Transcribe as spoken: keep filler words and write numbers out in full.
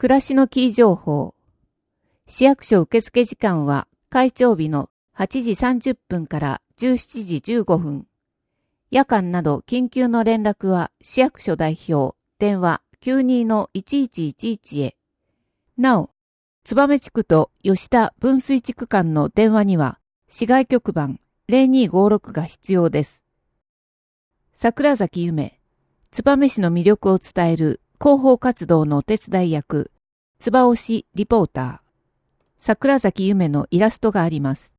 暮らしのキー情報。市役所受付時間は開庁日のはちじさんじゅっぷんからじゅうしちじじゅうごふん。夜間など緊急の連絡は市役所代表、電話 きゅうにのいちいちいちいち へ。なお、燕地区と吉田分水地区間の電話には市外局番ゼロにごろくが必要です。桜崎夢、燕市の魅力を伝える広報活動のお手伝い役、つばおしリポーター。桜崎夢のイラストがあります。